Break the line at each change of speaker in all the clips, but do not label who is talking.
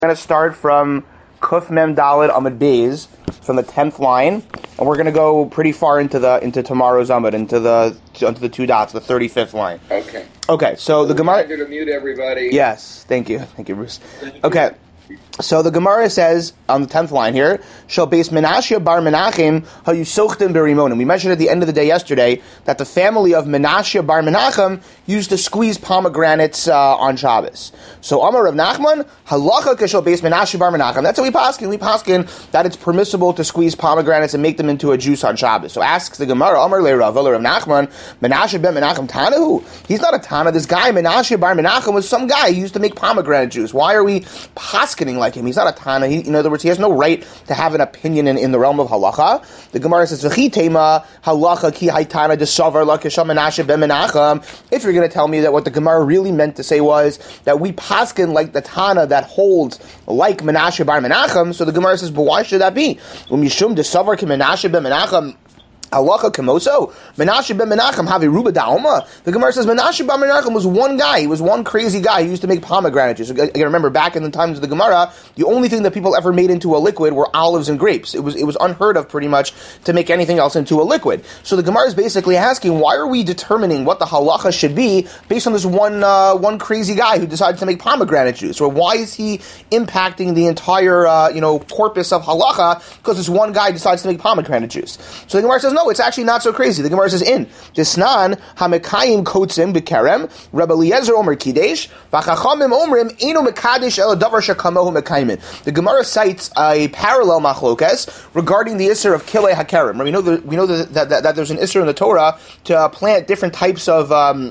We're going to start from Kuf Mem Daled Amud Beis, from the 10th line, and we're going to go pretty far into tomorrow's Amud, into the two dots, the 35th line. Okay. So the Gemara.
I'm going to mute everybody.
Yes, thank you, Bruce. Okay. So the Gemara says on the 10th line here, Shal Beis Menashe bar Menachem hayusochtim berimonim. We mentioned at the end of the day yesterday that the family of Menashe bar Menachem used to squeeze pomegranates on Shabbos. So Amar Rav Nachman halacha kashal Beis Menashe bar Menachem. That's how we paskin. We paskin that it's permissible to squeeze pomegranates and make them into a juice on Shabbos. So asks the Gemara, Amar le Rav Nachman Menashe ben Menachem Tanahu. He's not a Tana. This guy Menashe bar Menachem was some guy who used to make pomegranate juice. Why are we paskening like him? He's not a Tana. In other words, he has no right to have an opinion in the realm of halacha. The Gemara says, "V'chitema halacha ki haytana desavar lakisham Menashe ben Menachem." If you're going to tell me that what the Gemara really meant to say was that we paskin like the Tana that holds like Menashe bar Menachem, so the Gemara says, "But why should that be? Umishum desavar ki Menashe ben Menachem." Halacha Kamoso, Menashe ben Menachem Havi Ruba Daoma. The Gemara says Menashe ben Menachem was one guy. He was one crazy guy who used to make pomegranate juice. I remember back in the times of the Gemara, the only thing that people ever made into a liquid were olives and grapes. It was unheard of pretty much to make anything else into a liquid. So the Gemara is basically asking, why are we determining what the halacha should be based on this one crazy guy who decided to make pomegranate juice? Or why is he impacting the entire corpus of halacha because this one guy decides to make pomegranate juice? So the Gemara says, no, it's actually not so crazy. The Gemara says, Disnan hamekayim kotzim bekerem, Rebbe Eliezer omer kidesh, v'chachamim omrim enu mekadesh el davar shekamohu mekaymin. The Gemara cites a parallel machlokes regarding the isser of kilei hakerem. We know that there's an isser in the Torah to plant different types of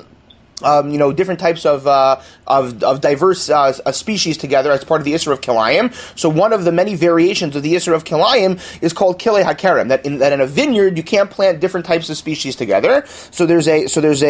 different types of diverse species together as part of the Isser of Kilayim. So one of the many variations of the Isser of Kilayim is called Kilei HaKerem. That in a vineyard you can't plant different types of species together. So there's a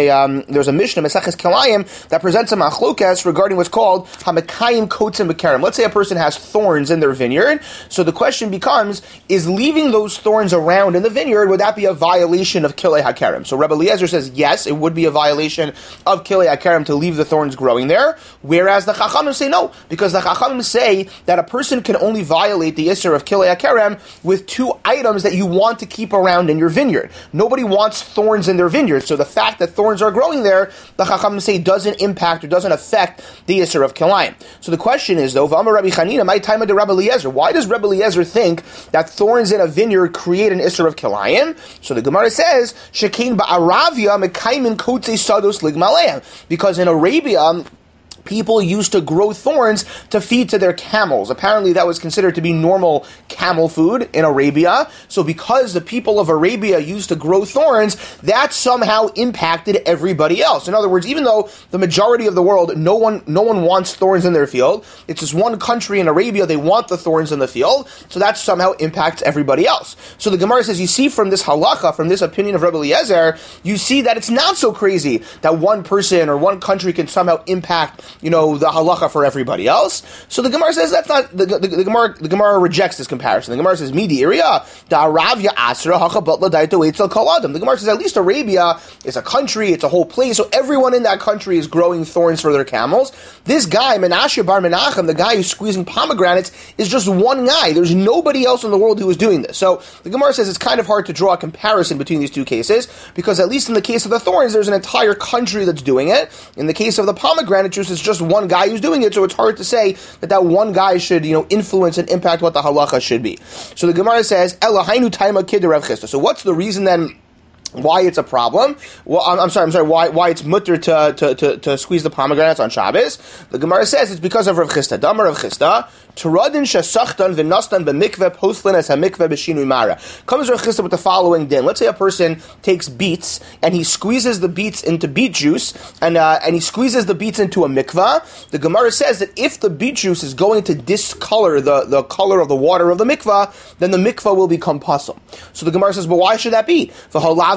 Mishnah Maseches Kilayim that presents a machlokas regarding what's called Hamekayim Kotzim Bekerem. Let's say a person has thorns in their vineyard. So the question becomes: is leaving those thorns around in the vineyard, would that be a violation of Kilei HaKerem? So Rebbe Eliezer says yes, it would be a violation of Kilei HaKerem to leave the thorns growing there, whereas the Chachamim say no, because the Chachamim say that a person can only violate the Isser of Kilei HaKerem with two items that you want to keep around in your vineyard. Nobody wants thorns in their vineyard, so the fact that thorns are growing there, the Chachamim say doesn't impact or doesn't affect the Isser of Kilayim. So the question is, though, V'amar Rabbi Chanina, my time of the Rebbe Eliezer, why does Rebbe Eliezer think that thorns in a vineyard create an Isser of Kilayim? So the Gemara says, Shekein ba'aravia mekaymin kotzei sados ligmaleim. Because in Arabia, people used to grow thorns to feed to their camels. Apparently that was considered to be normal camel food in Arabia. So because the people of Arabia used to grow thorns, that somehow impacted everybody else. In other words, even though the majority of the world, no one wants thorns in their field, it's just one country in Arabia, they want the thorns in the field, so that somehow impacts everybody else. So the Gemara says, you see from this halacha, from this opinion of Rebbe Eliezer, you see that it's not so crazy that one person or one country can somehow impact the halacha for everybody else. So the Gemara says that's not the Gemara rejects this comparison. The Gemara says Midi Iria da Aravia Asra Hachabat Ladaito Eitzel Kaladam. The Gemara says at least Arabia is a country, it's a whole place, so everyone in that country is growing thorns for their camels. This guy Menashe bar Menachem, the guy who's squeezing pomegranates, is just one guy. There's nobody else in the world who is doing this. So the Gemara says it's kind of hard to draw a comparison between these two cases because at least in the case of the thorns, there's an entire country that's doing it. In the case of the pomegranate juice, it's just one guy who's doing it, so it's hard to say that one guy should, influence and impact what the halacha should be. So the Gemara says, Elahainu taima kid Rav Chisda. So what's the reason then why it's a problem? Well, I'm sorry. Why it's mutter to squeeze the pomegranates on Shabbos? The Gemara says it's because of Rav Chisda. Damar Rav Chisda, Turadin shasachtan v'nastan b'mikveh postlin as hamikveh b'shinui mara. Comes Rav Chisda with the following din. Let's say a person takes beets and he squeezes the beets into beet juice and he squeezes the beets into a mikveh. The Gemara says that if the beet juice is going to discolor the color of the water of the mikveh, then the mikveh will become pasul. So the Gemara says, but why should that be? V'halav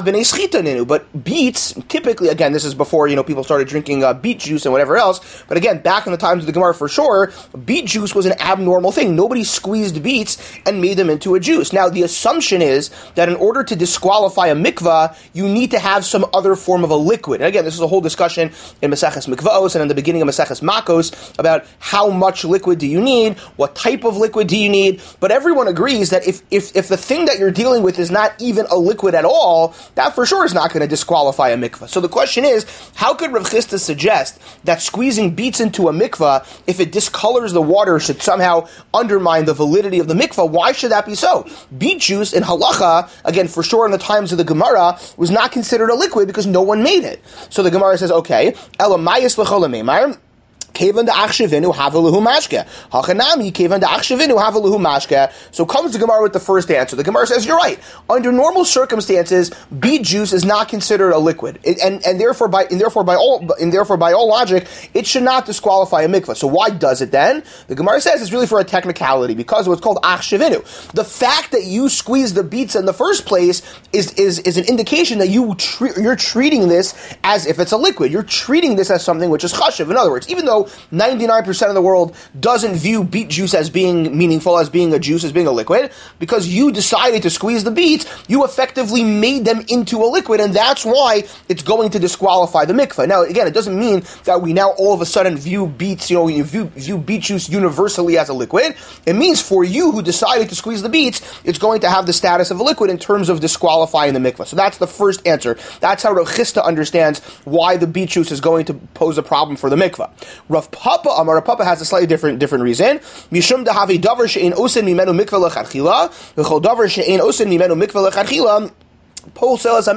b'nei schita ninu. But beets, typically, again, this is before, people started drinking beet juice and whatever else, but again, back in the times of the Gemara for sure, beet juice was an abnormal thing. Nobody squeezed beets and made them into a juice. Now, the assumption is that in order to disqualify a mikvah, you need to have some other form of a liquid. And again, this is a whole discussion in Maseches Mikvaos and in the beginning of Maseches Makos about how much liquid do you need, what type of liquid do you need, but everyone agrees that if the thing that you're dealing with is not even a liquid at all, that for sure is not going to disqualify a mikvah. So the question is, how could Rav Chisda suggest that squeezing beets into a mikvah, if it discolors the water, should somehow undermine the validity of the mikvah? Why should that be so? Beet juice in halacha, again, for sure in the times of the Gemara, was not considered a liquid because no one made it. So the Gemara says, okay, Elamayis l'chol meimar. Kevan da'achshevinu havaluhu mashke. Hachanami kevan da'achshevinu havaluhu mashke. So comes the Gemara with the first answer. The Gemara says, you're right. Under normal circumstances, beet juice is not considered a liquid, and therefore by all logic, it should not disqualify a mikvah. So why does it then? The Gemara says it's really for a technicality because of what's called achshevinu. The fact that you squeeze the beets in the first place is an indication that you're treating this as if it's a liquid. You're treating this as something which is chashiv. In other words, even though 99% of the world doesn't view beet juice as being meaningful, as being a juice, as being a liquid, because you decided to squeeze the beets, you effectively made them into a liquid, and that's why it's going to disqualify the mikveh. Now, again, it doesn't mean that we now all of a sudden view beets, view beet juice universally as a liquid. It means for you who decided to squeeze the beets, it's going to have the status of a liquid in terms of disqualifying the mikveh. So that's the first answer. That's how Rav Chisda understands why the beet juice is going to pose a problem for the mikveh. Rav Papa has a slightly different reason. Mishum dahavi davar she'ein osen mimenu mikveh lechatchila, v'chol davar she'ein osen mimenu mikveh lechatchila. Comes Rav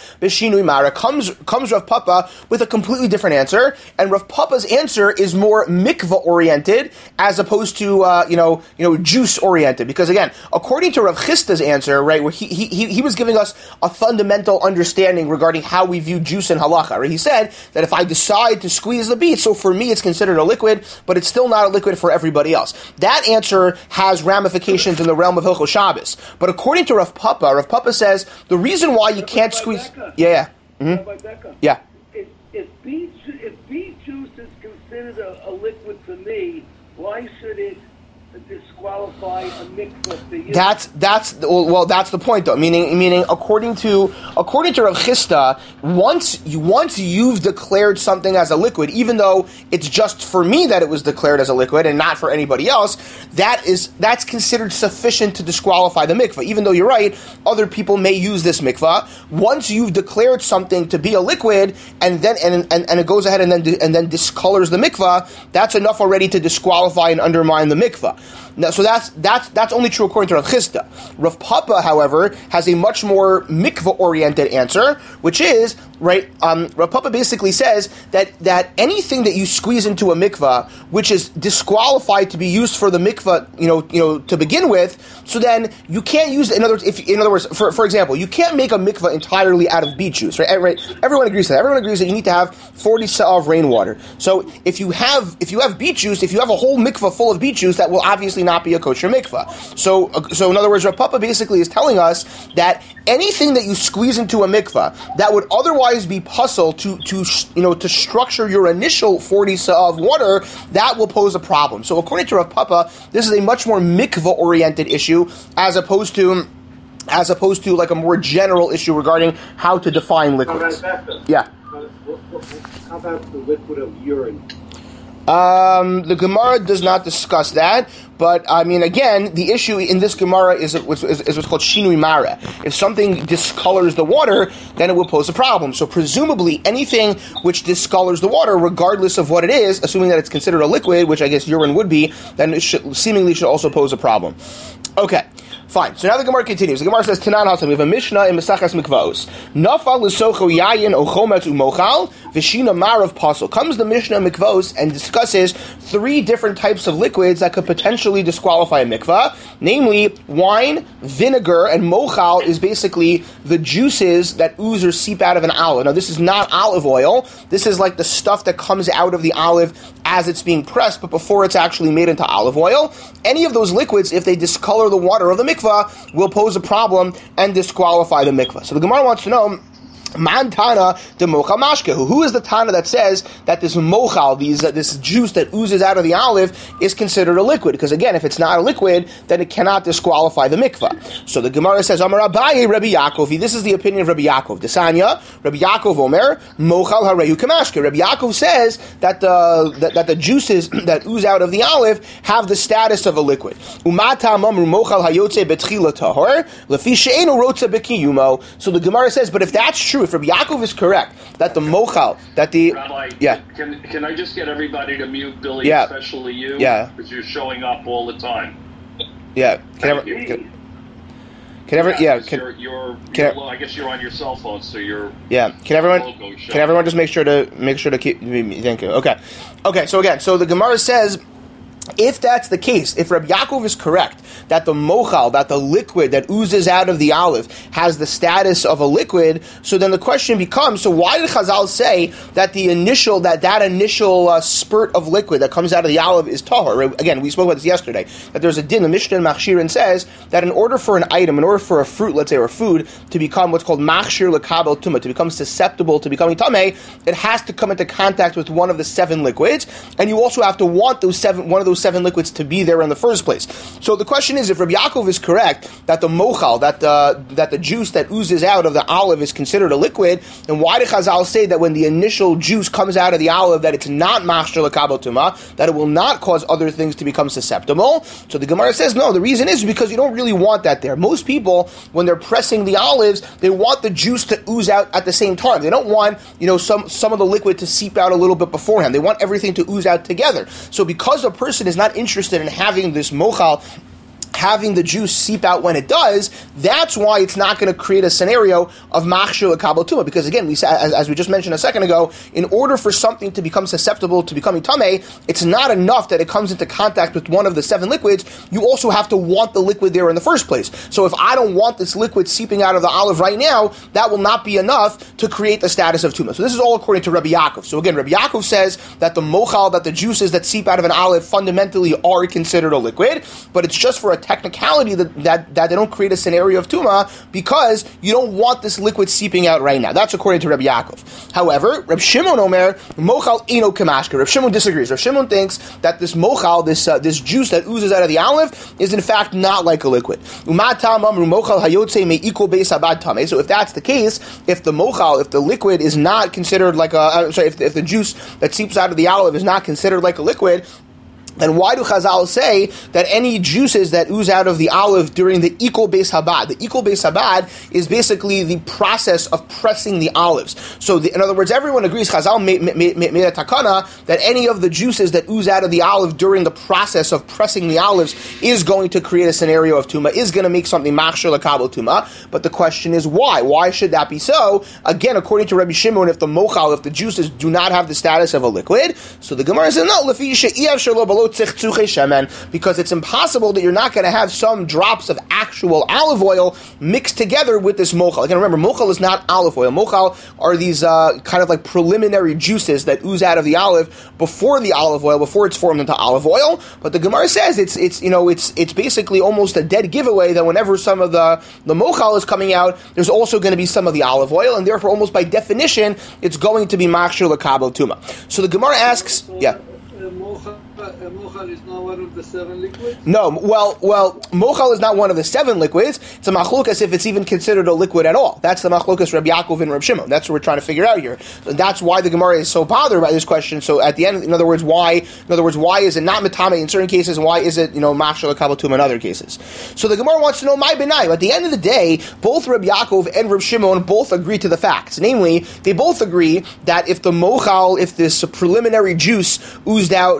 Papa with a completely different answer, and Rav Papa's answer is more mikvah oriented as opposed to juice oriented. Because again, according to Rav Chisda's answer, right, where he was giving us a fundamental understanding regarding how we view juice in halacha. Right? He said that if I decide to squeeze the beet, so for me it's considered a liquid, but it's still not a liquid for everybody else. That answer has ramifications in the realm of Hilchos Shabbos. But according to Rav Papa says the reason why you can't squeeze... Yeah. Mm-hmm. Yeah.
If beet juice is considered a liquid for me, why should it disqualify a mikvah for you? That's
the point though. Meaning according to Rav Chisda, once you've declared something as a liquid, even though it's just for me that it was declared as a liquid and not for anybody else, that's considered sufficient to disqualify the mikvah. Even though you're right, other people may use this mikvah. Once you've declared something to be a liquid and then it goes ahead and then discolors the mikvah, that's enough already to disqualify and undermine the mikvah. Now, so that's only true according to Rav Chisda. Rav Papa, however, has a much more mikvah-oriented answer, which is, right, Rav Papa basically says that anything that you squeeze into a mikvah, which is disqualified to be used for the mikvah, to begin with, so then you can't use it. In other words, for example, you can't make a mikvah entirely out of beet juice, right? Everyone agrees to that. Everyone agrees that you need to have 40 sa'ah of rainwater. So if you have beet juice, if you have a whole mikvah full of beet juice, that will obviously not be a kosher mikvah. So in other words, Rav Papa basically is telling us that anything that you squeeze into a mikvah that would otherwise be puzzle to structure your initial 40 sa'ah of water, that will pose a problem. So according to Rav Papa, this is a much more mikvah-oriented issue as opposed to like a more general issue regarding how to define liquids. Yeah.
How about the liquid of urine?
The Gemara does not discuss that, but I mean, again, the issue in this Gemara is what's called shinui mara. If something discolors the water, then it will pose a problem. So presumably, anything which discolors the water, regardless of what it is, assuming that it's considered a liquid, which I guess urine would be, then it seemingly should also pose a problem. Okay. Fine. So now the Gemara continues. The Gemara says, Tanan Hasan, we have a Mishnah in Maseches Mikvaos. Nafal l'socho yayin o chometz u'mochal, Vishina Marav Pasul. Comes the Mishnah Mikvos and discusses 3 different types of liquids that could potentially disqualify a mikvah, namely wine, vinegar, and mochal is basically the juices that ooze or seep out of an olive. Now, this is not olive oil. This is like the stuff that comes out of the olive as it's being pressed, but before it's actually made into olive oil. Any of those liquids, if they discolor the water of the mikvah, will pose a problem and disqualify the mikvah. So the Gemara wants to know, Man Tana de Mochal Mashke. Who is the Tana that says that this mochal, this juice that oozes out of the olive, is considered a liquid? Because again, if it's not a liquid, then it cannot disqualify the mikvah. So the Gemara says, Amar Abaye Rabbi Yaakov. This is the opinion of Rabbi Yaakov. Desanya, Rabbi Yaakov Omer, Mochal Harehu Kamashke. Rabbi Yaakov says that the juices that ooze out of the olive have the status of a liquid. Umata Mamru Mochal Hayotze Betchila Tahor, Lefi She'enu Rotza Bekiyumo. So the Gemara says, but if that's true, if Rabbi Yaakov is correct, that the mochal, that the...
Rabbi,
yeah.
Can I just get everybody to mute, Billy,
yeah.
especially you?
Yeah.
Because you're showing up all the time.
Yeah.
I guess you're on your cell phone, so you're...
Yeah. Can everyone just make sure to keep... Thank you. Okay, so again, so the Gemara says, if that's the case, if Rabbi Yaakov is correct, that the mochal, that the liquid that oozes out of the olive has the status of a liquid, so then the question becomes, so why did Chazal say that the initial spurt of liquid that comes out of the olive is tahor? Again, we spoke about this yesterday, that there's a din, the Mishnah in Machshirin says that in order for an item, in order for a fruit, let's say, or food, to become what's called machshir lekabel tumah, to become susceptible to becoming tameh, it has to come into contact with one of the 7 liquids, and you also have to want one of those 7 liquids to be there in the first place. So the question is, if Rabbi Yaakov is correct that the mochal, that the juice that oozes out of the olive is considered a liquid, then why did Chazal say that when the initial juice comes out of the olive that it's not machshir lekabel tumah, that it will not cause other things to become susceptible? So the Gemara says no. The reason is because you don't really want that there. Most people, when they're pressing the olives, they want the juice to ooze out at the same time. They don't want some of the liquid to seep out a little bit beforehand. They want everything to ooze out together. So because a person is not interested in having this mochal, having the juice seep out when it does, that's why it's not going to create a scenario of machshir lekabel tumah. Because again, we said, as we just mentioned a second ago, in order for something to become susceptible to becoming tameh, it's not enough that it comes into contact with one of the 7 liquids. You also have to want the liquid there in the first place. So if I don't want this liquid seeping out of the olive right now, that will not be enough to create the status of tumah. So this is all according to Rabbi Yaakov. So again, Rabbi Yaakov says that the mochal, that the juices that seep out of an olive fundamentally are considered a liquid, but it's just for a technicality that they don't create a scenario of tumah because you don't want this liquid seeping out right now. That's according to Rabbi Yaakov. However, Reb Shimon Omer, mochal eno kamashka. Reb Shimon disagrees. Reb Shimon thinks that this mochal, this juice that oozes out of the olive, is in fact not like a liquid. Umatam amru mochal hayotze me'iko beis habad tameh. So if that's the case, if the mochal, if the liquid is not considered like if the juice that seeps out of the olive is not considered like a liquid, then why do Chazal say that any juices that ooze out of the olive during the Ikol Beis Habad? The Ikol Beis Habad is basically the process of pressing the olives. So, in other words, everyone agrees, Chazal made a takana, that any of the juices that ooze out of the olive during the process of pressing the olives is going to create a scenario of tumah, is going to make something machshir lekabel tumah. But the question is why? Why should that be so? Again, according to Rabbi Shimon, if the mochal, if the juices do not have the status of a liquid, so the Gemara says, no, because it's impossible that you're not going to have some drops of actual olive oil mixed together with this mochal. Again, remember, mochal is not olive oil. Mochal are these kind of like preliminary juices that ooze out of the olive before the olive oil, before it's formed into olive oil. But the Gemara says it's basically almost a dead giveaway that whenever some of the mochal is coming out, there's also going to be some of the olive oil, and therefore, almost by definition, it's going to be machshir lekabel tumah. So the Gemara asks, yeah.
Mochal is not one of the 7 liquids?
No, well, mochal is not one of the 7 liquids. It's a machlokas if it's even considered a liquid at all. That's the machlokas Rabbi Yaakov and Reb Shimon. That's what we're trying to figure out here. So that's why the Gemara is so bothered by this question. So at the end, in other words, why is it not metame in certain cases, and why is it, machshir lekabel tumah in other cases? So the Gemara wants to know my benai. At the end of the day, both Rabbi Yaakov and Reb Shimon both agree to the facts. Namely, they both agree that if the mochal, if this preliminary juice oozed out, by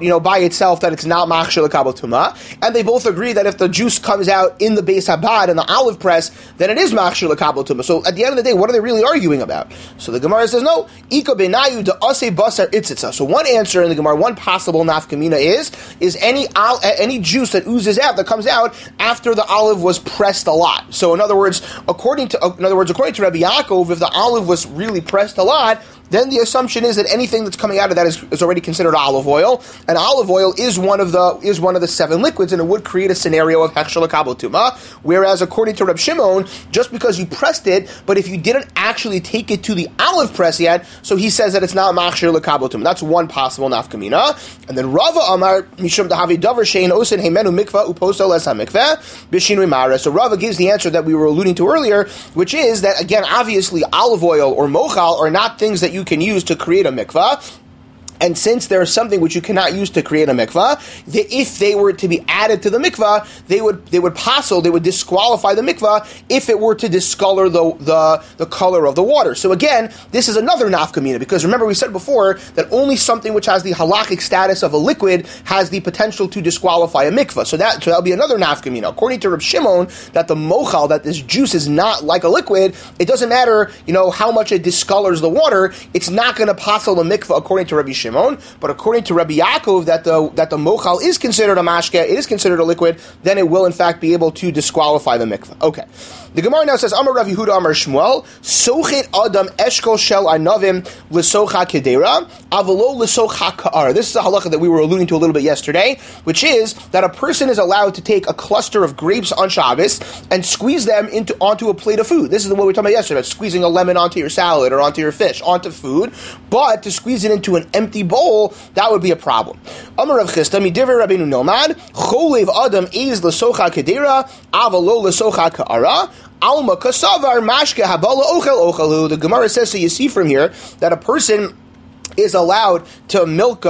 itself that it's not machshir l'kabel tuma, and they both agree that if the juice comes out in the beis habad, in the olive press, then it is machshir l'kabel tuma. So at the end of the day, what are they really arguing about? So the Gemara says, no, ika benayu de ase basar itzitza. So one answer in the Gemara, one possible nafkamina is any juice that oozes out, that comes out after the olive was pressed a lot. So in other words, according to Rabbi Yaakov, if the olive was really pressed a lot, then the assumption is that anything that's coming out of that is already considered olive oil, and olive oil is one of the 7 liquids, and it would create a scenario of hechsher l'kabel tuma. Whereas according to Reb Shimon, just because you pressed it, but if you didn't actually take it to the olive press yet, so he says that it's not machshir l'kabel tuma. That's one possible nafkamina. And then Rava Amar mishum dahavi davar shein osin heimenu mikvah uposto les hamikveh b'shinui mara. So Rava gives the answer that we were alluding to earlier, which is that again, obviously, olive oil or mochal are not things that you can use to create a mikvah. And since there is something which you cannot use to create a mikvah, if they were to be added to the mikvah, they would disqualify the mikvah if it were to discolor the color of the water. So again, this is another nafkamina, because remember we said before that only something which has the halakhic status of a liquid has the potential to disqualify a mikvah. So that'll be another nafkamina. According to Reb Shimon, that the mochal, that this juice is not like a liquid, it doesn't matter, how much it discolors the water, it's not going to passel a mikvah according to Rabbi Shimon. But according to Rabbi Yaakov, that the mochal is considered a mashke, it is considered a liquid, then it will in fact be able to disqualify the mikvah. Okay. The Gemara now says, Amar Rav Yehuda Amar Shmuel, Sochet Adam Eshkol Shel Anavim L'Socha Kedera, Avalo L'Socha Ka'ar. This is a halacha that we were alluding to a little bit yesterday, which is that a person is allowed to take a cluster of grapes on Shabbos and squeeze them onto a plate of food. This is what we were talking about yesterday, squeezing a lemon onto your salad or onto your fish, onto food. But to squeeze it into an empty bowl, that would be a problem. Amar Rav Chisda, Midivrei Rabbeinu Nomad, Cholev Adam Eiz L'Socha Kedera, Avalo L'Socha Ka'ara, Alma kasavar mashke habala ochel ochalu. The Gemara says, so you see from here that a person is allowed to milk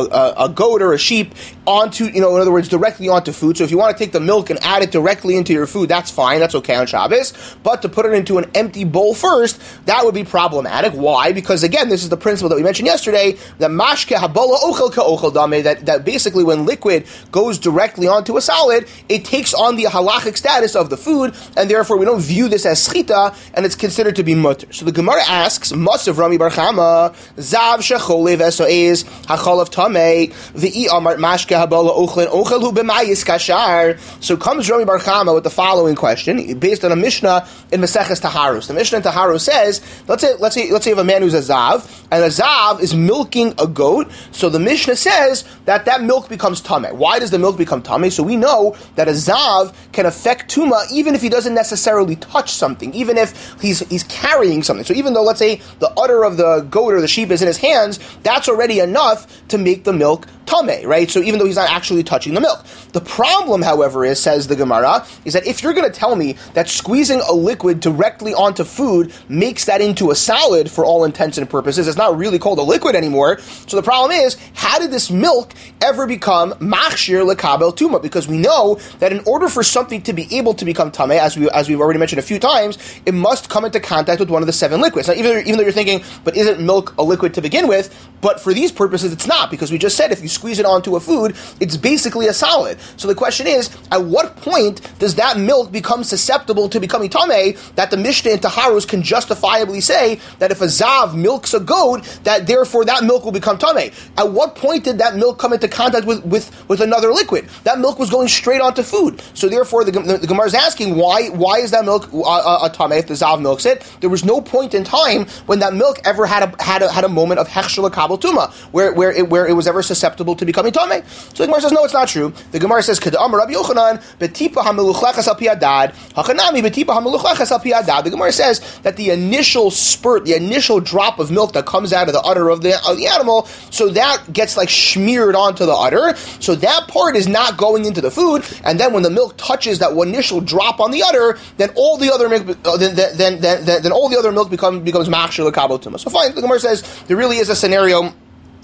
a goat or a sheep onto, in other words, directly onto food. So if you want to take the milk and add it directly into your food, that's fine, that's okay on Shabbos. But to put it into an empty bowl first, that would be problematic. Why? Because again, this is the principle that we mentioned yesterday, that mashke habala ochel ka ochel dame, that basically when liquid goes directly onto a solid, it takes on the halachic status of the food, and therefore we don't view this as schita, and it's considered to be mutter. So the Gemara asks, Masav Rami Bar Chama, Zav shecholev esoez hachalav tamei v'i amart mashke habala ochlen ochelu b'mayis kashar. So comes Rami Bar Chama with the following question, based on a Mishnah in Maseches Taharus. The Mishnah in Taharus says, let's say you have a man who's a zav, and a zav is milking a goat. So the Mishnah says that milk becomes tameh. Why does the milk become tameh? So we know that a zav can affect tuma even if he doesn't necessarily touch something, even if he's carrying something. So even though, let's say, the udder of the goat or the sheep is in his hands, that's already enough to make the milk tameh, right? So even though he's not actually touching the milk. The problem, however, is, says the Gemara, is that if you're going to tell me that squeezing a liquid directly onto food makes that into a solid for all intents and purposes, it's not really called a liquid anymore. So the problem is, how did this milk ever become machshir l'kabel tuma? Because we know that in order for something to be able to become tameh, as we've already mentioned a few times, it must come into contact with one of the 7 liquids. Now, even though you're thinking, but isn't milk a liquid to begin with? But for these purposes, it's not, because we just said if you squeeze it onto a food, it's basically a solid. So the question is, at what point does that milk become susceptible to becoming tameh, that the Mishnah in Taharus can justifiably say that if a zav milks a goat, that therefore that milk will become tameh? At what point did that milk come into contact with another liquid? That milk was going straight onto food. So therefore, the Gemara is asking, why is that milk a tameh if the zav milks it? There was no point in time when that milk ever had a moment of hechsher l'kabel tuma, where it was ever susceptible to becoming tameh. So the Gemara says, no, it's not true. The Gemara says, Kedamar Rabbi Yochanan, betipa hameluchlechas al pi hadad, hachanami betipa hameluchlechas al pi hadad. The Gemara says that the initial spurt, the initial drop of milk that comes out of the udder of the animal, so that gets like smeared onto the udder, so that part is not going into the food, and then when the milk touches that one initial drop on the udder, then all the other milk, then all the other milk becomes machshir l'kabel tuma. So fine, the Gemara says there really is a scenario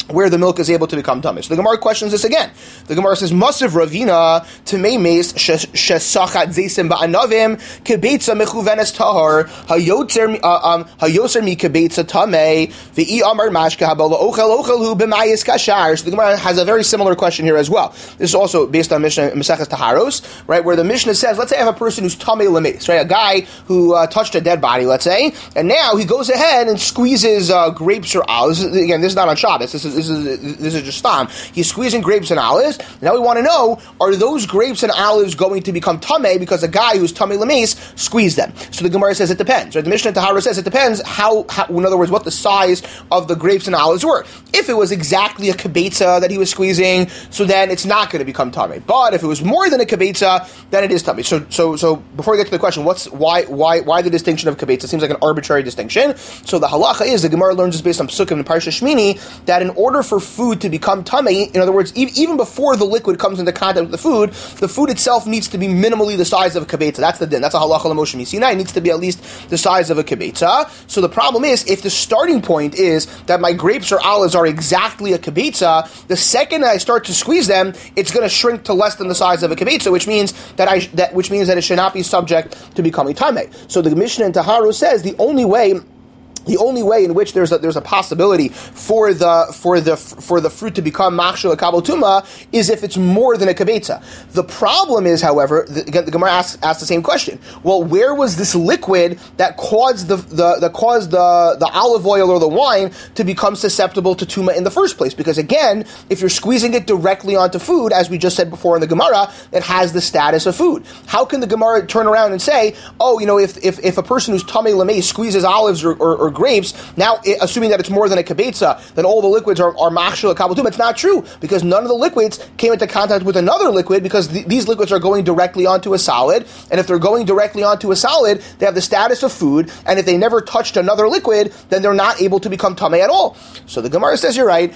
where the milk is able to become tummy. So the Gemara questions this again. The Gemara says, Masiv Ravina Tamei Meis Shesachat Zeisim Ba'anavim Kebeitza Mechuvenes Tahar Hayoser Mi Kebeitza Tamei V'i Amar Mashka Habala Ochel Ochelhu B'Mayis Kashar. So the Gemara has a very similar question here as well. This is also based on Mishnah Maseches Taharos, right, where the Mishnah says, let's say I have a person who's Tamei Lemeis, right, a guy who touched a dead body, let's say, and now he goes ahead and squeezes grapes or olives. Again, this is not on Shabbos. This is just stam. He's squeezing grapes and olives. Now we want to know, are those grapes and olives going to become tamei because a guy who's tamei lemeis squeezed them? So the Gemara says it depends. Right? The Mishnah Tahara says it depends how, in other words, what the size of the grapes and olives were. If it was exactly a kibetza that he was squeezing, so then it's not going to become tamei. But if it was more than a kibetza, then it is tamei. So before we get to the question, why the distinction of kibetza? Seems like an arbitrary distinction. So the halacha is, the Gemara learns this based on Psukim and Parsha Shmini, that in order for food to become tamei, in other words, even before the liquid comes into contact with the food itself needs to be minimally the size of a kibetza. That's the din. That's a halacha l'Moshe Misinai. It needs to be at least the size of a kibetza. So the problem is, if the starting point is that my grapes or olives are exactly a kibetza, the second I start to squeeze them, it's going to shrink to less than the size of a kibetza, which means that it should not be subject to becoming tamei. So the Mishnah in Taharu says the only way in which there's a possibility for the fruit to become machshel kabel tuma is if it's more than a kibetza. The problem is, however, the Gemara asks the same question. Well, where was this liquid that caused the olive oil or the wine to become susceptible to tuma in the first place? Because again, if you're squeezing it directly onto food, as we just said before in the Gemara, it has the status of food. How can the Gemara turn around and say, if a person who's tamei lamei squeezes olives or grapes, now assuming that it's more than a kibetza, then all the liquids are machshel kabel tuma? It's not true, because none of the liquids came into contact with another liquid, because these liquids are going directly onto a solid, and if they're going directly onto a solid, they have the status of food, and if they never touched another liquid, then they're not able to become tamei at all. So the Gemara says you're right.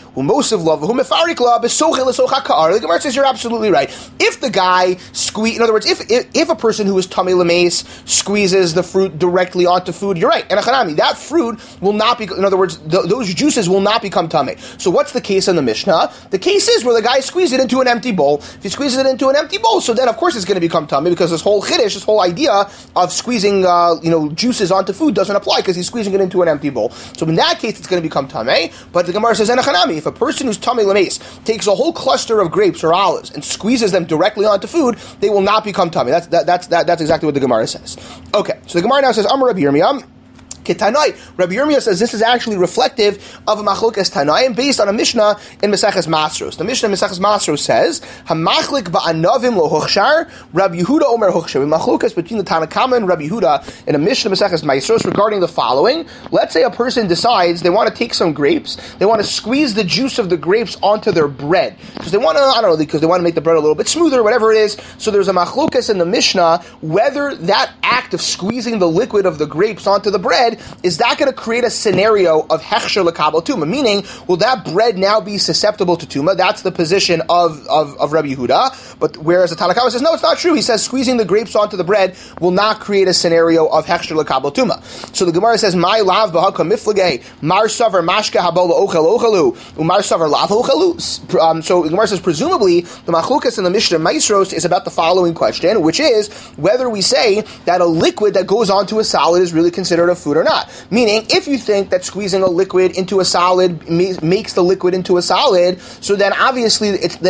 The Gemara says you're absolutely right. If the guy in other words, if a person who is tamei lemeis squeezes the fruit directly onto food, you're right. And that fruit will not be, in other words, those juices will not become tamei. So what's the case in the Mishnah? The case is where the guy squeezes it into an empty bowl. If he squeezes it into an empty bowl, so then of course it's going to become tamei, because this whole chiddush, this whole idea of squeezing juices onto food doesn't apply, because he's squeezing it into an empty bowl. So in that case, it's going to become tamei. But the Gemara says, if a person who's tamei lemeis takes a whole cluster of grapes or olives and squeezes them directly onto food, they will not become tamei. That's exactly what the Gemara says. Okay, so the Gemara now says, Amar Rabbi Yirmiyah Ketanai. Rabbi Yirmiyah says this is actually reflective of a machlokas Tanaim based on a Mishnah in Maseches Masros. The Mishnah in Maseches Masros says, "Hamachlik ba'anavim lo hochshar." Rabbi Yehuda omer hochshar. A machlokas between the Tanakama and Rabbi Yehuda in a Mishnah Maseches Masros regarding the following. Let's say a person decides they want to take some grapes, they want to squeeze the juice of the grapes onto their bread because they want to, because they want to make the bread a little bit smoother, whatever it is. So there's a machlokas in the Mishnah whether that act of squeezing the liquid of the grapes onto the bread, is that going to create a scenario of hechsher l'kabel tuma? Meaning, will that bread now be susceptible to tuma? That's the position of Rabbi Yehuda. But whereas the Tanakama says, no, it's not true. He says squeezing the grapes onto the bread will not create a scenario of hechsher l'kabel tuma. So the Gemara says, "My lav b'haka miflagei mar savar mashka habola ochel ochalu umar savar lav ochalu." So the Gemara says, presumably the machlukas in the Mishnah Maisros is about the following question, which is whether we say that a liquid that goes onto a solid is really considered a food or not. Meaning, if you think that squeezing a liquid into a solid makes the liquid into a solid, so then obviously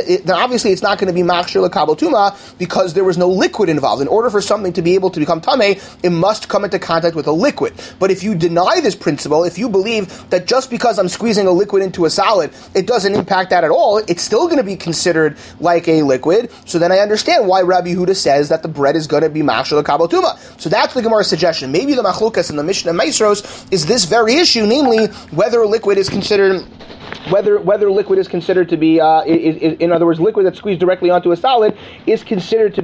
it's not going to be machshir l'kabel tuma because there was no liquid involved. In order for something to be able to become tamei, it must come into contact with a liquid. But if you deny this principle, if you believe that just because I'm squeezing a liquid into a solid, it doesn't impact that at all, it's still going to be considered like a liquid, so then I understand why Rabbi Yehuda says that the bread is going to be machshir l'kabel tuma. So that's the Gemara's suggestion. Maybe the machlukas in the Mishnah Maisros is this very issue, namely whether a liquid is considered to be, in other words, liquid that's squeezed directly onto a solid is considered to be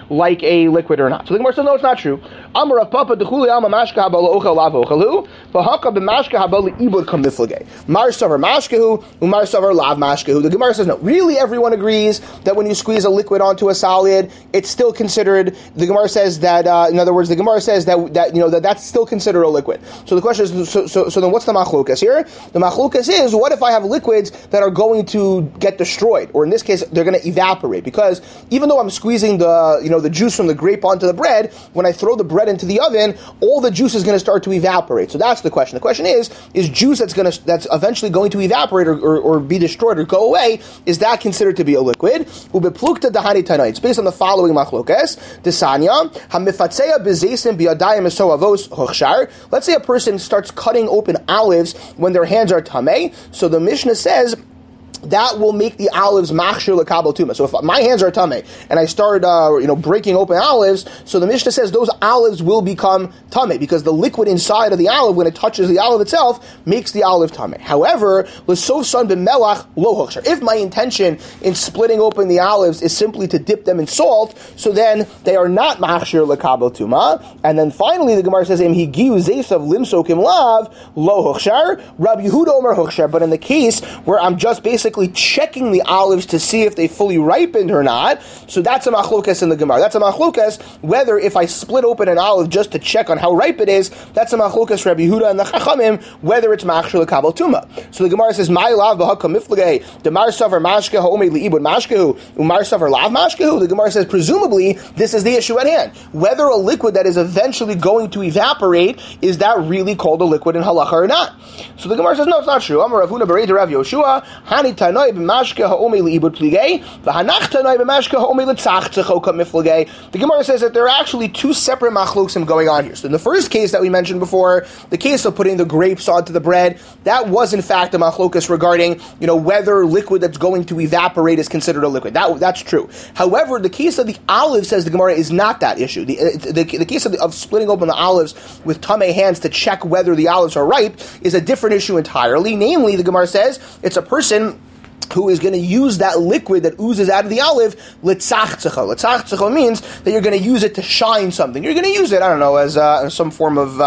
like a liquid or not. So the Gemara says, no, it's not true. Amar Rav Papa dechuli alma mashka haba la'ochel lav ochalu v'haka b'mashka haba li'ibud kamiflage. Mar savar mashkahu umar savar lav mashkahu. The Gemara says, no, really everyone agrees that when you squeeze a liquid onto a solid, it's still considered. The Gemara says that, in other words, the Gemara says that that's still considered a liquid. So the question is, so then what's the machlokas here? The machlokas is, what if I have liquids that are going to get destroyed, or in this case, they're going to evaporate? Because even though I'm squeezing the juice from the grape onto the bread, when I throw the bread into the oven, all the juice is going to start to evaporate. So that's the question. The question is juice that's eventually going to evaporate or be destroyed or go away, is that considered to be a liquid? Ubeplukta dahani tanai. It's based on the following machlokas. Desanya hamifatzeya bezeisim biyadayim eso avos hochshar. Let's say a person starts cutting open olives when their hands are tamei. So the Mishnah says that will make the olives machshir lekabel tuma. So if my hands are tamei and I start, breaking open olives, so the Mishnah says those olives will become tamei because the liquid inside of the olive, when it touches the olive itself, makes the olive tamei. However, l'sof son b'melach lo hochshar. If my intention in splitting open the olives is simply to dip them in salt, so then they are not machshir lekabel tuma. And then finally, the Gemara says im higiu zeisav limsokim lav lo hochshar. Rabbi Yehuda omer hochshar. But in the case where I'm just basically checking the olives to see if they fully ripened or not, so that's a machlokas in the Gemara. That's a machlokas whether if I split open an olive just to check on how ripe it is, that's a machlokas Rabbi Yehuda and the Chachamim, whether it's machshir lekabel tuma. So the Gemara says, "My lav b'hakam miflagei demar savar mashke ha'omei liibud mashkehu umar savar lav mashkehu." The Gemara says, presumably this is the issue at hand: whether a liquid that is eventually going to evaporate, is that really called a liquid in halacha or not? So the Gemara says, no, it's not true. Amar Rav Huna b'rei Rav Yoshua hani tanoi b'mashke ha'omei liibud pligei v'hanach tanoi b'mashke ha'omei l'tzachtzach miflagei. The Gemara says that there are actually two separate machlokim going on here. So in the first case that we mentioned before, the case of putting the grapes onto the bread, that was in fact a machlokas regarding whether liquid that's going to evaporate is considered a liquid. That's true. However, the case of the olive, says the Gemara, is not that issue. The case of splitting open the olives with tamei hands to check whether the olives are ripe is a different issue entirely. Namely, the Gemara says it's a person who is going to use that liquid that oozes out of the olive, l'tzachtzcha. L'tzachtzcha means that you're going to use it to shine something. You're going to use it, I don't know, as some form of,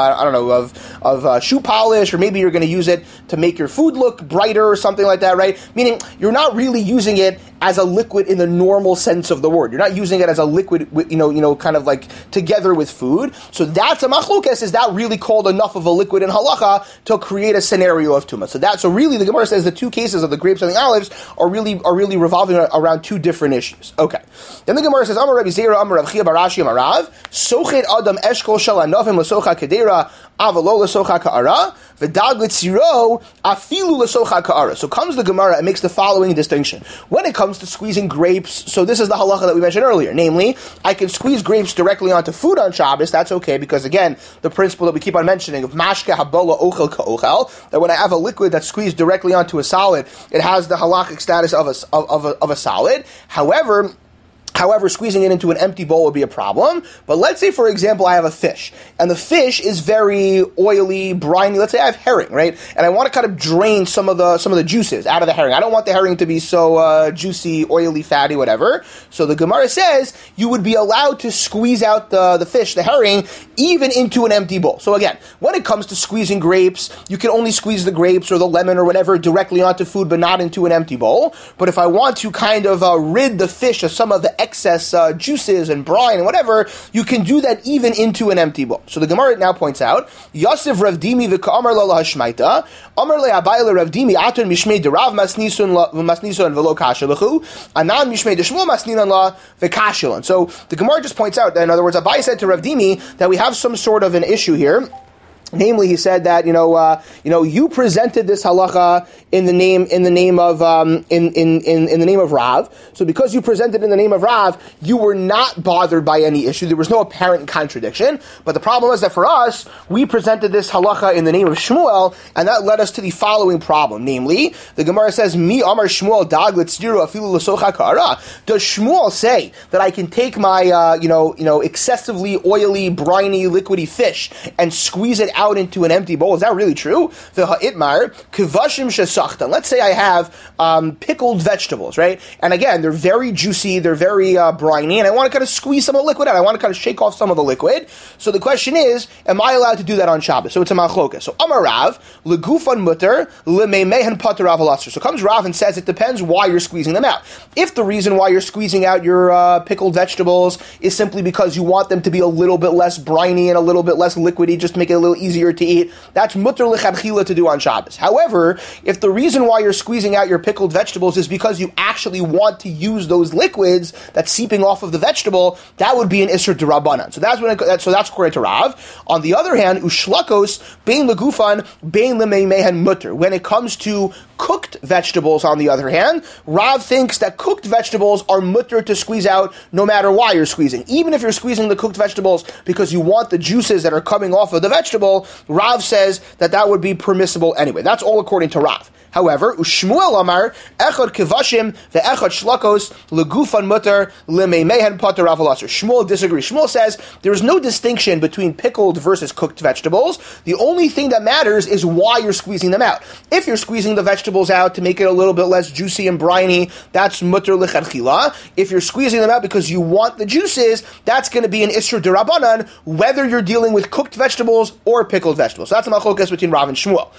of shoe polish, or maybe you're going to use it to make your food look brighter or something like that, right? Meaning, you're not really using it as a liquid in the normal sense of the word. You're not using it as a liquid, kind of like together with food. So that's a machlokas. Is that really called enough of a liquid in halacha to create a scenario of tumah? So really the Gemara says the two cases of the grapes and the olives are really revolving around two different issues. Okay. Then the Gemara says, Amar Rabbi Zera, Amar Rav Chia bar Ashi, Amar Rav, Sochet Adam Eshkol Shel Anofim L'Socha Kedera, Avalo L'Socha Ka'ara, V'dag L'Tziro, Afilu L'Socha Ka'ara. So comes the Gemara and makes the following distinction. When it comes to squeezing grapes, so this is the halacha that we mentioned earlier. Namely, I can squeeze grapes directly onto food on Shabbos. That's okay, because again, the principle that we keep on mentioning of Mashke Habola Ochel Ka'ochel, that when I have a liquid that's squeezed directly onto a solid, it has the halachic status of a solid. However, squeezing it into an empty bowl would be a problem. But let's say, for example, I have a fish, and the fish is very oily, briny. Let's say I have herring, right? And I want to kind of drain some of the juices out of the herring. I don't want the herring to be so juicy, oily, fatty, whatever. So the Gemara says you would be allowed to squeeze out the fish, the herring, even into an empty bowl. So again, when it comes to squeezing grapes, you can only squeeze the grapes or the lemon or whatever directly onto food, but not into an empty bowl. But if I want to kind of rid the fish of some of the excess juices and brine and whatever, you can do that even into an empty bowl. So the Gemara now points out, Yosef Rav Dimi v'ka'amar la lahashmaita, Amar le Abai le Rav Dimi aton mishmei derav masnison v'lo kasha l'chu, anan mishmei deshmuel masninan la v'kashilan. So the Gemara just points out that, in other words, Abai said to Rav Dimi that we have some sort of an issue here. Namely, he said that you presented this halacha in the name of Rav. So because you presented in the name of Rav, you were not bothered by any issue. There was no apparent contradiction. But the problem is that for us, we presented this halacha in the name of Shmuel, and that led us to the following problem. Namely, the Gemara says, "Mi Amar Shmuel dag litzdiru afilu l'socha ka'ara." Does Shmuel say that I can take my excessively oily, briny, liquidy fish and squeeze it out into an empty bowl. Is that really true? The ha'itmar kivashim shesachta. Let's say I have pickled vegetables, right? And again, they're very juicy, they're very briny, and I want to kind of squeeze some of the liquid out. I want to kind of shake off some of the liquid. So the question is, am I allowed to do that on Shabbos? So it's a machlokas. So Amar Rav, legufan mutter, lemeimehen pater Rav alasser. So comes Rav and says it depends why you're squeezing them out. If the reason why you're squeezing out your pickled vegetables is simply because you want them to be a little bit less briny and a little bit less liquidy, just to make it a little easier to eat, that's mutter lechatchila to do on Shabbos. However, if the reason why you're squeezing out your pickled vegetables is because you actually want to use those liquids that's seeping off of the vegetable, that would be an isser d'Rabbanan. So that's according to Rav. On the other hand, ushlakos bein legufan bein lemeimehen mutter. When it comes to cooked vegetables, on the other hand, Rav thinks that cooked vegetables are mutter to squeeze out no matter why you're squeezing. Even if you're squeezing the cooked vegetables because you want the juices that are coming off of the vegetable, Rav says that would be permissible anyway. That's all according to Rav. However, Ushmuel Amar, Echad Kivashim, the Echad Shlakos, Legufan Mutter, Lemeimehen Pater Rav alasser. Shmuel disagrees. Shmuel says there is no distinction between pickled versus cooked vegetables. The only thing that matters is why you're squeezing them out. If you're squeezing the vegetables out to make it a little bit less juicy and briny, that's Mutter Lechatchila. If you're squeezing them out because you want the juices, that's going to be an Isser D'Rabbanan, whether you're dealing with cooked vegetables or pickled vegetables. So that's a machlokas between Rav and Shmuel.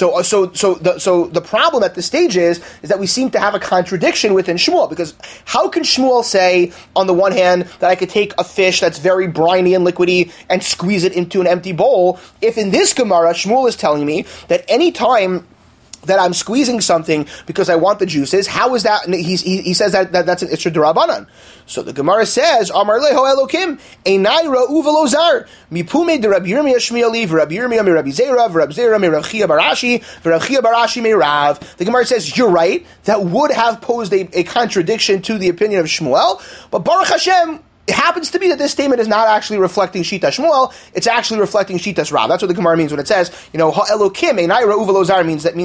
So the problem at this stage is that we seem to have a contradiction within Shmuel, because how can Shmuel say, on the one hand, that I could take a fish that's very briny and liquidy and squeeze it into an empty bowl, if in this Gemara, Shmuel is telling me that any time that I'm squeezing something because I want the juices, how is that? He says that's an Isser D'Rabbanan. So the Gemara says, Amar leho Elokim, Einai ra'u v'lo zar, mipume de Rabbi Yirmiyah shmi'ali, v'Rabbi Yirmiyah mi Rabbi Zera, v'Rabbi Zera mi Rav Chia barashi, v'Rav Chia barashi mi Rav. The Gemara says, you're right, that would have posed a contradiction to the opinion of Shmuel, but Baruch Hashem, it happens to be that this statement is not actually reflecting Shita Shmuel, it's actually reflecting Shita's Rav. That's what the Gemara means when it says, Ha'elokim, Einai ra'u v'lo zar, means that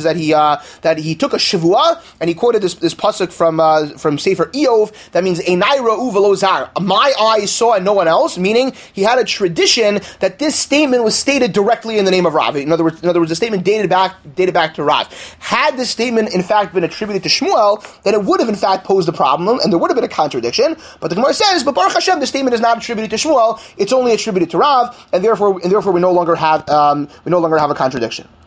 he took a shavua, and he quoted this pasuk from Sefer Eov, that means Einai ra'u v'lo zar, my eyes saw and no one else, meaning he had a tradition that this statement was stated directly in the name of Rav. In other words, the statement dated back to Rav. Had this statement in fact been attributed to Shmuel, then it would have in fact posed a problem, and there would have been a contradiction, but the Gemara says, but Baruch Hashem, the statement is not attributed to Shmuel; it's only attributed to Rav, and therefore we no longer have a contradiction.